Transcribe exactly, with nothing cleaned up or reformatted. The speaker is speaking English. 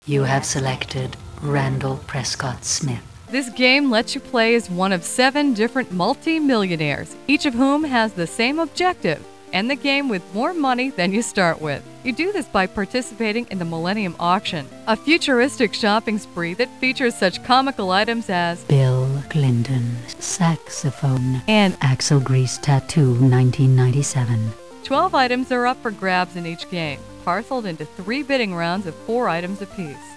You have selected Randall Prescott Smith. This game lets you play as one of seven different multi-millionaires, each of whom has the same objective: end the game with more money than you start with. You do this by participating in the Millennium Auction, a futuristic shopping spree that features such comical items as Bill Clinton's saxophone and Axel Grease tattoo nineteen ninety-seven. twelve items are up for grabs in each game, parceled into three bidding rounds of four items apiece.